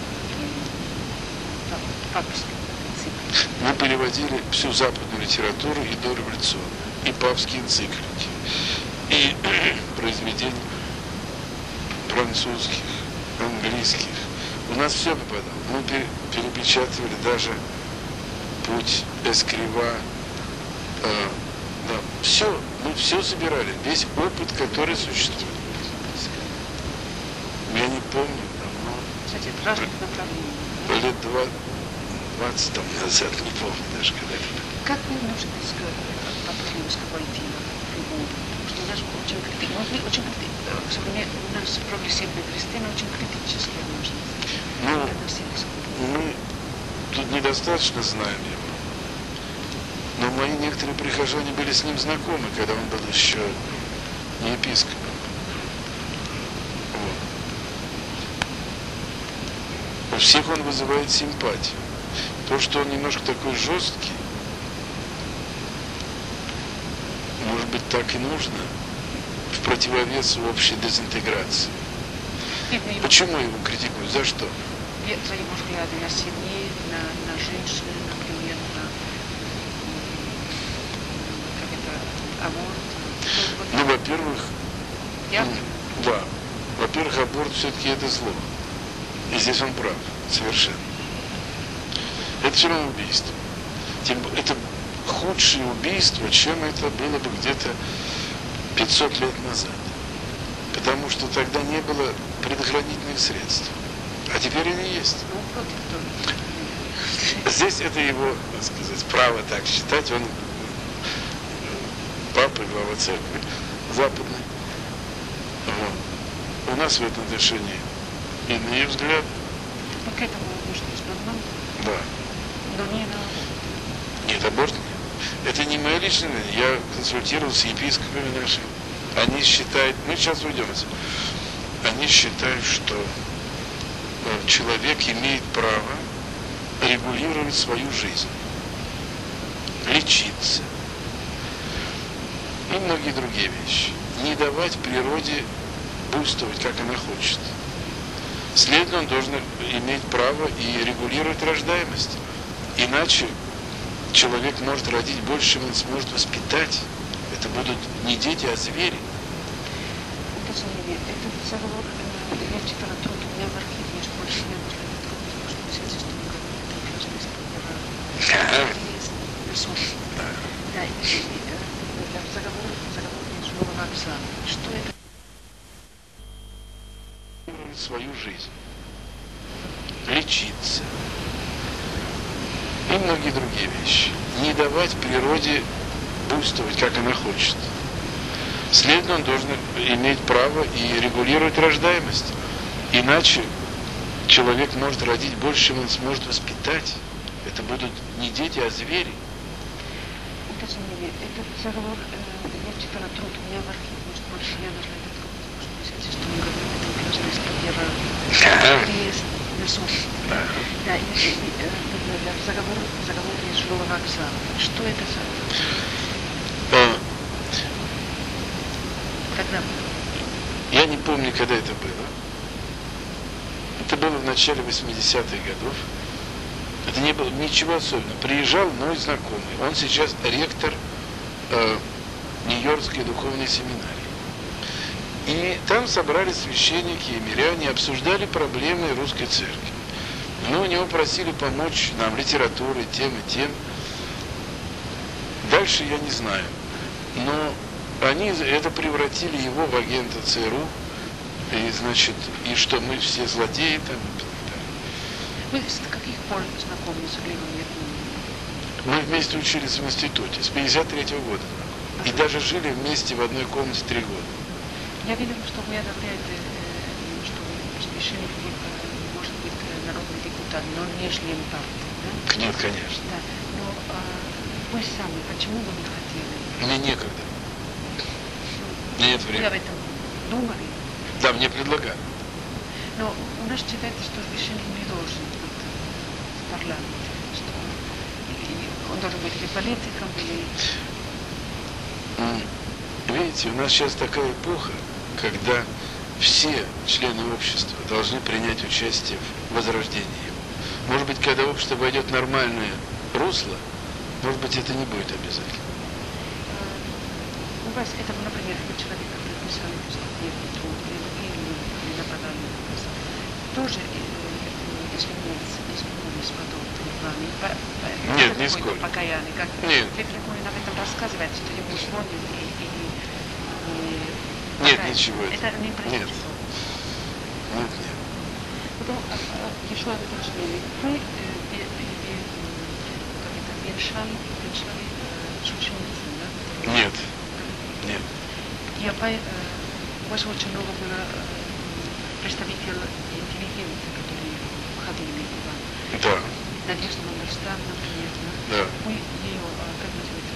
папские энциклики. Мы переводили всю западную литературу и дореволюционную, и папские энциклики, и произведения французских, английских. У нас все попадало. Мы перепечатывали даже «Путь Эскрива». Да, все, мы все собирали, весь опыт, который существует. Я не помню, давно. Кстати, это разных направлений. Лет 20 там назад, не помню даже, когда это было. Как вы можете сказать потребность войти в любую. Потому что у нас очень у нас прогрессивные христиане очень критические отношения. Ну, мы тут недостаточно знаем его. Но мои некоторые прихожане были с ним знакомы, когда он был еще не епископом. Вот. У всех он вызывает симпатию. То, что он немножко такой жесткий, может быть, так и нужно, в противовес общей дезинтеграции. Почему его критикуют? За что? За его взгляды на семьи, на женщин, например, на аборт. Ну, во-первых, да, во-первых, аборт все-таки это зло. И здесь он прав, совершенно. Это все равно убийство. Это худшее убийство, чем это было бы где-то 500 лет назад. Потому что тогда не было предохранительных средств. А теперь они есть. Здесь это его, так сказать, право так считать. Он папа и глава церкви западной. Вот. У нас в этом отношении иные взгляды. Но к этому нужно взглянуть. Да. Но не на... Нет, аборт нет. Это не мое личное мнение. Я консультировался с епископами нашими. Они считают, мы сейчас уйдемся, они считают, что человек имеет право регулировать свою жизнь, лечиться и многие другие вещи. Не давать природе буйствовать, как она хочет. Следовательно, он должен иметь право и регулировать рождаемость. Иначе человек может родить больше, чем он сможет воспитать. Это будут не дети, а звери. Это заговор, я читала труд, у меня в архиве есть больше не нужно, потому что 56 году есть ресурс. Да, и заговор Жилого отца. Что это? Свою жизнь, лечиться и многие другие вещи. Не давать природе буйствовать, как она хочет. Следовательно, он должен иметь право и регулировать рождаемость. Иначе человек может родить больше, чем он сможет воспитать. Это будут не дети, а звери. Это заговор, я читала труд, у меня в архиве есть больше не нужно этот труд, потому что 56 году это крест, ресурс. Да, и заговор Жилого отца. Что это за... Когда? Я не помню, когда это было. Это было в начале 80-х годов. Это не было ничего особенного. Приезжал мой знакомый. Он сейчас ректор Нью-Йоркской духовной семинарии. И там собрались священники и миряне, обсуждали проблемы русской церкви. Мы у него просили помочь нам литературой, тем и тем. Дальше я не знаю. Но они это превратили его в агента ЦРУ, и, значит, и что мы все злодеи там, и так далее. Вы с каких пор знакомы с Глебом Ятуновым? Мы вместе учились в институте, с 53-го года. И даже жили вместе в одной комнате 3 года. Я видела, что вы одобряете, что священник может быть народный депутат, но не член партии, да? Нет, конечно. Да. Но вы сами, почему вы не хотели? Мне некогда. Нет Вы времени. об этом думали? Да, мне предлагали. Но у нас считается, что священник не должен быть в парламенте, что он должен быть или политиком, или... Видите, у нас сейчас такая эпоха, когда все члены общества должны принять участие в возрождении его. Может быть, когда общество войдет в нормальное русло, может быть, это не будет обязательно. У вас это, например, вы человек, который писал эту статью или нападали на вас, тоже изменились потом перед вами? Нет, нисколько. Покаяние, как Нет. Петр Кунин об этом рассказывает, что ему звонят Нет, ничего. Это не произошло. Нет. Потом еще одно уточнение. Вы венчали священницу, да? Нет. Нет. У вас очень много было представителей интеллигенции, которые ходили к вам. Да. Надежда Мандельштам, например, Да. Вы ее, как называется?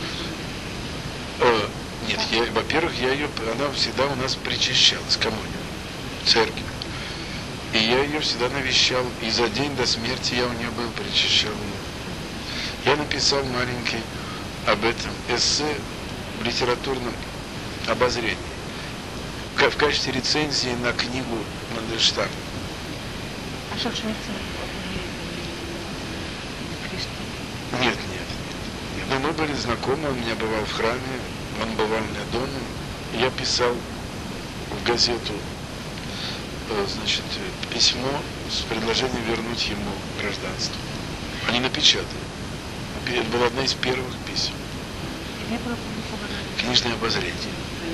Нет, во-первых, она всегда у нас причащалась, коммуния, в церкви. И я ее всегда навещал, и за день до смерти я у нее был, причащал ее. Я написал маленький об этом эссе в литературном обозрении, в качестве рецензии на книгу Мандельштама. А Солженицын крестил? Нет. Но мы были знакомы, он меня бывал в храме, он бывал у меня дома. Я писал в газету, значит, письмо с предложением вернуть ему гражданство. Они напечатали. Это была одна из первых писем. Не было опубликовано? Книжное обозрение.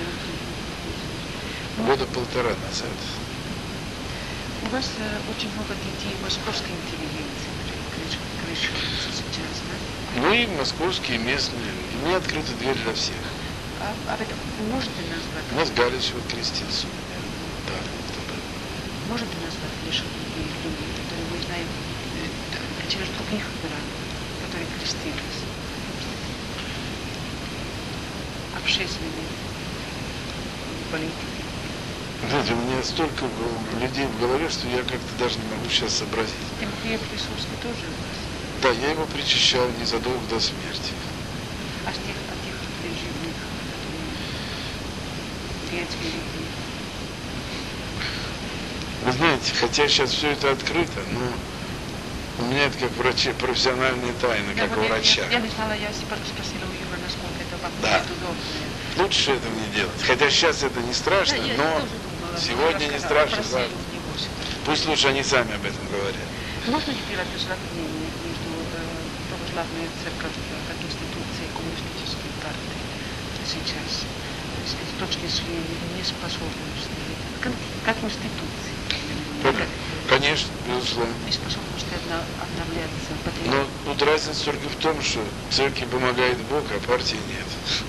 Года полтора назад. У вас очень много детей московской интеллигенции крещаются сейчас, да? Ну и московские, местные. И мне открыта дверь для всех. А вы можете назвать? У нас Галич вот крестился у меня. Да, это было. Можете назвать лишь людей, которые мы знаем через других граждан, которые крестились? Общественные политики. Знаете, у меня столько людей в голове, что я как-то даже не могу сейчас сообразить. Тимофей Присовский тоже у вас? Да, я его причащал незадолго до смерти. А с тех живых, которые Вы знаете, хотя сейчас все это открыто, но у меня это как врача, профессиональная тайна, как у врача. Я не знала, я спросила у Юры, насколько это вам Да. будет удобно. Лучше этого не делать. Хотя сейчас это не страшно, Да, я но тоже думала, сегодня не страшно. Да. Пусть лучше они сами об этом говорят. Можно теперь описать мнение между православной церковью как институцией коммунистической партии сейчас? С точки зрения неспособности, как институции. Конечно, безусловно. Неспособность обновляться. Но тут разница только в том, что церкви помогает Бог, а партии нет.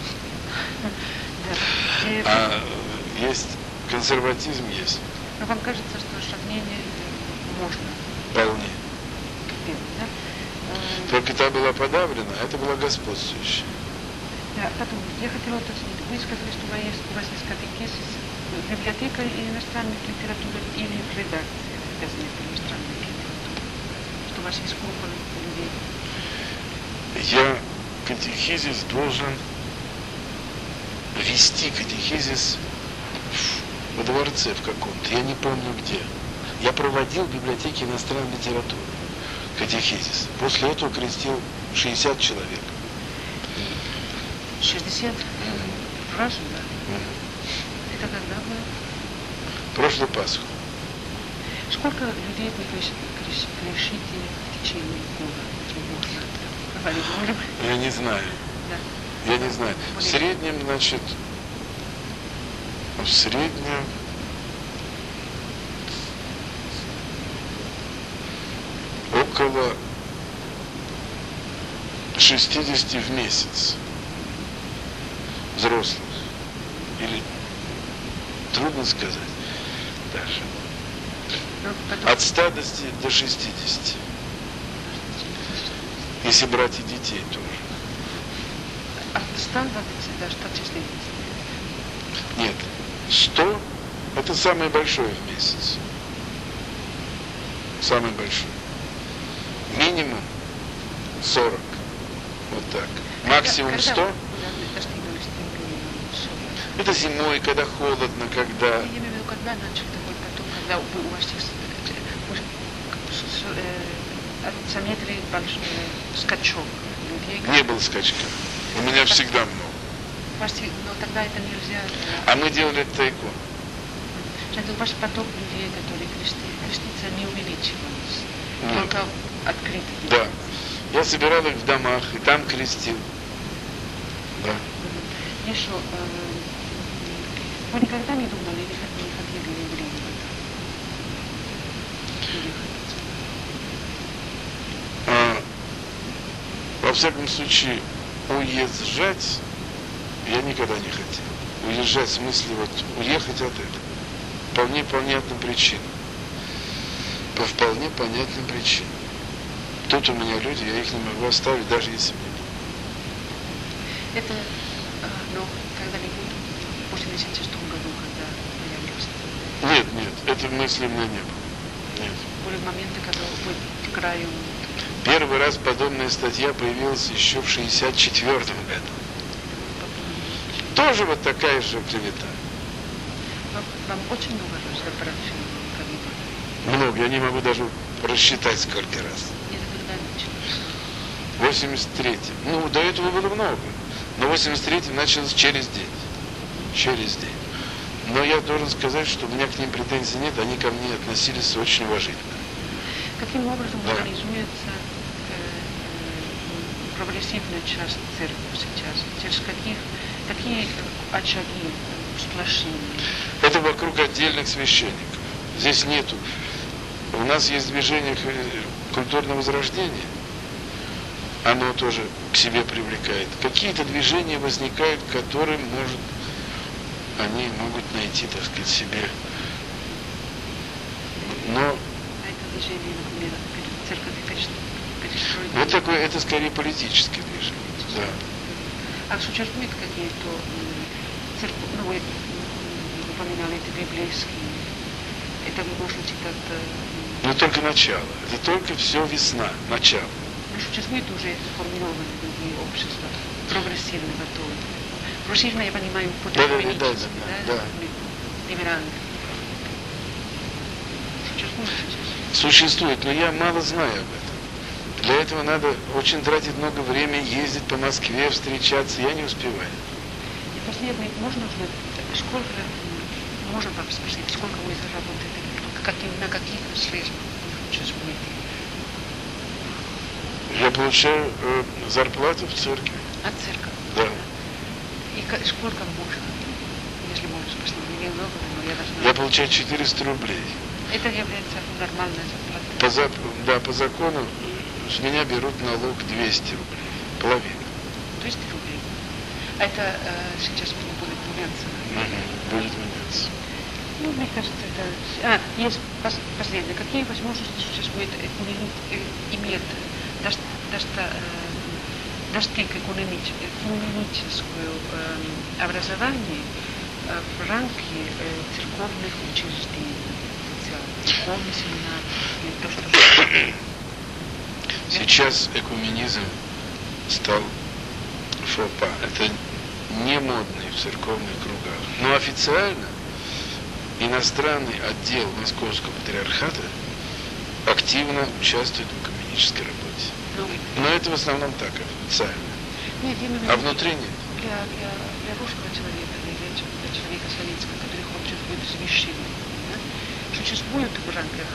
А есть консерватизм есть. Но вам кажется, что сравнение можно? Вполне. Да? Только та была подавлена, а это была господствующая. Да, потом, я хотела уточнить. Вы сказали, что у вас есть катехизис, библиотека иностранных литератур или редакция газеты иностранной литературы? Что у вас есть группа людей? Я катехизис должен вести катехизис во дворце в каком-то, я не помню где. Я проводил в библиотеке иностранной литературы катехизис. После этого крестил 60 человек. 60 фраз, да? Это когда было? Прошлую Пасху. Сколько людей вы крещите в течение года? Можно? Я не знаю. Да. Я не знаю. В среднем, значит, около 60 в месяц взрослых. Или трудно сказать даже. От 100 до 60. Если брать и детей тоже. От 100 до 160? Нет. 100 – это самое большое в месяц. Самый большой. Минимум 40. Вот так. Максимум 100. Это зимой, когда холодно, когда... Я имею в виду, когда начал такой поток, когда у вас заметили большой скачок людей? Не было скачка. У меня всегда много. Но тогда это нельзя... А мы делали это тайком. Значит, ваш поток людей, которые креститься, не увеличивался. Нет. Только открытый. Да. Я собирал их в домах, и там крестил. Да. Еще, вы никогда не думали, или не хотели в Рим? Во всяком случае, уезжать я никогда не хотел. Уезжать в смысле вот уехать от этого. Вполне понятным причинам. По вполне понятным причинам. Тут у меня люди, я их не могу оставить, даже если мне. Это, но когда-нибудь в 86 году, когда появился? Нет, это мысли у меня не было. Нет. Были моменты, когда вы к краю... Первый раз подобная статья появилась еще в 1964 году. Тоже вот такая же клевета. Вам очень много раз запрашивали? Много, я не могу даже рассчитать сколько раз. Это когда началось? В 83-м. Ну, до этого было много. Но в 83-м началось через день. Через день. Но я должен сказать, что у меня к ним претензий нет, они ко мне относились очень уважительно. Каким образом Да. организуется прогрессивная часть церкви сейчас? Через какие очаги сплошения? Это вокруг отдельных священников. Здесь нету. У нас есть движение культурного возрождения. Оно тоже к себе привлекает. Какие-то движения возникают, которым они могут найти, так сказать, себе. Но А это движение, например, церковь перестроить? вот такое, это скорее политическое движение. Да. А существуют какие-то церкви, ну вы упоминали это библейские, это вы можете как-то... Но только начало. Это только все весна, начало. Но существует уже сформированные другие общества, прогрессивного тоже. Прогрессивно, я понимаю, политически, да. либеральные. Существует сейчас? Существует, но я мало знаю об этом. Для этого надо очень тратить много времени, ездить по Москве, встречаться. Я не успеваю. И последний, можно узнать, сколько, можно вам спросить, сколько вы заработаете, на каких средствах существуете? Я получаю зарплату в церкви. От церкви? Да. И сколько можно, если можно спросить, не много, но я должна... Я получаю 400 рублей. Это является нормальной зарплатой? По закону с меня берут налог 200 рублей. Половина. 200 рублей. А это сейчас будет меняться? Угу. Будет меняться. Ну, мне кажется, это... есть последнее. Какие возможности существует иметь достиг экономическое образование в рамке церковных учреждений, церковный семинар, и то, что... Сейчас экуменизм стал фопа. Это не модный в церковных кругах. Но официально иностранный отдел Московского патриархата активно участвует в экуменической работе. Но это в основном так, официально. Нет, а внутри нет. Для русского человека, для человека советского, который хочет быть священником, да, существуют в рамках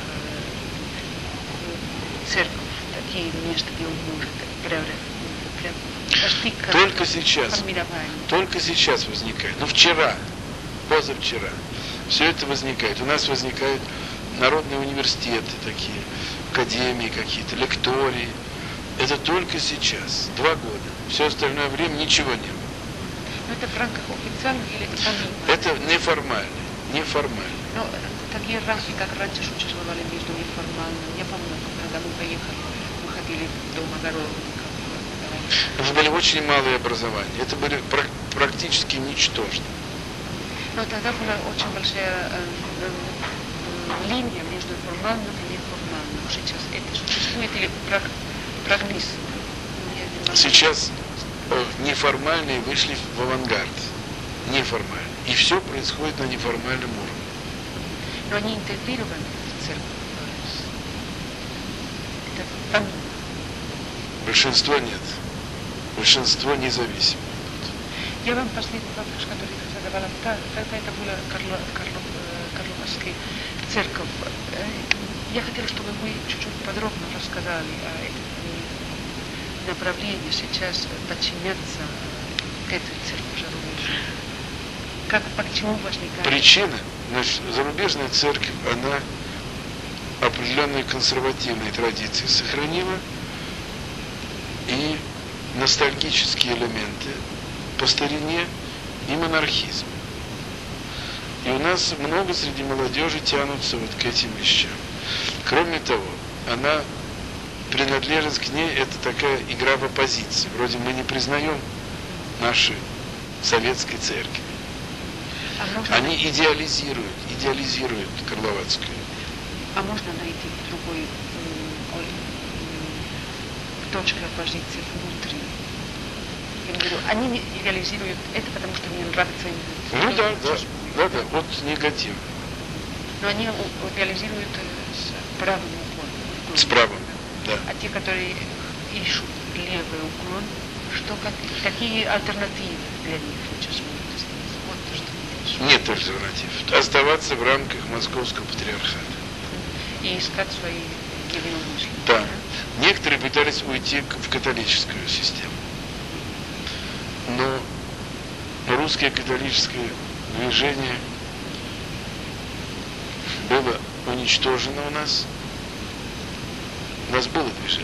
церкви такие места, где он может достиг формирования. Только сейчас возникает. Ну, вчера, позавчера, все это возникает. У нас возникают народные университеты такие, академии какие-то, лектории. Это только сейчас, 2 года. Все остальное время ничего не было. Но это в рамках официальных или помимо? Это неформально. Но такие рамки, как раньше существовали между неформальными. Я помню, когда мы поехали, мы ходили до Огородника. Это были очень малые образования. Это были практически ничтожные. Но тогда была очень большая линия между формальным и неформальным. Сейчас это существует или прогресс? Сейчас неформальные вышли в авангард. Неформально. И все происходит на неформальном уровне. Но они интегрированы в церковь. Это помимо. Большинство нет. Большинство независимо. Я вам последний вопрос, который задавала, тогда это была Карловская церковь. Я хотела, чтобы вы чуть-чуть подробно рассказали о этом направлении сейчас подчиняться к этой церкви зарубежной. Почему возникает? Причина, значит, зарубежная церковь, она определенные консервативные традиции сохранила и ностальгические элементы по старине и монархизм. И у нас много среди молодежи тянутся вот к этим вещам. Кроме того, принадлежность к ней это такая игра в оппозиции. Вроде мы не признаем наши советской церкви. Они идеализируют Карловацкую. А можно найти другой точка оппозиции внутри? Я говорю, они идеализируют это, потому что мне нравится им. Да, вот негатив. Но они идеализируют с правым уклоном. С правым, да. А те, которые ищут левый уклон, какие альтернативы для них сейчас могут сделать? Вот то, что ты ищешь. Нет альтернатив. Оставаться в рамках Московского патриархата. И искать свои единомышленники. Да. Некоторые пытались уйти в католическую систему. Но русское католическое движение было уничтожено у нас. У нас было движение.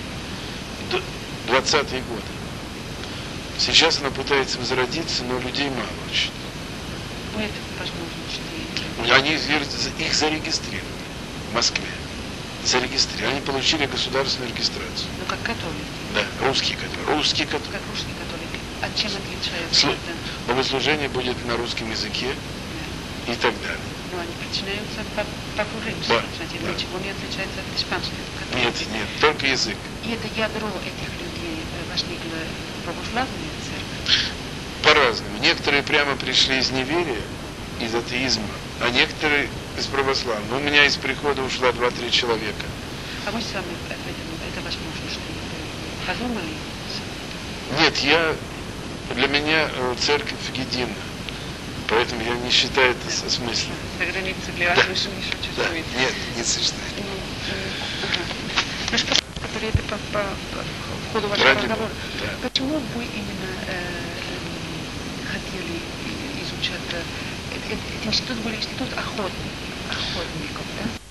20-е годы. Сейчас оно пытается возродиться, но людей мало очень. Нет возможности. Они их зарегистрировали в Москве. Зарегистрировали. Они получили государственную регистрацию. Ну, как католики. Да, русские католики. Как русские католики. А чем отличаются? Богослужение будет на русском языке и так далее. Ну, они подчиняются по-римски. Да. Ничего не отличается от испанских католиков. Нет, только язык. И это ядро этих людей возникло православная церковь? По-разному. Некоторые прямо пришли из неверия, из атеизма, а некоторые из православия. У меня из прихода ушло 2-3 человека. А вы сами это возможно, что вы подумали? Нет, для меня церковь едина. Поэтому я не считаю это смыслом. За границей для вас еще не существует. Нет, не существует. Ну что, которые это по ходу вашего разговора. Да. Почему вы именно хотели изучать? Этот институт был институт охотников, да?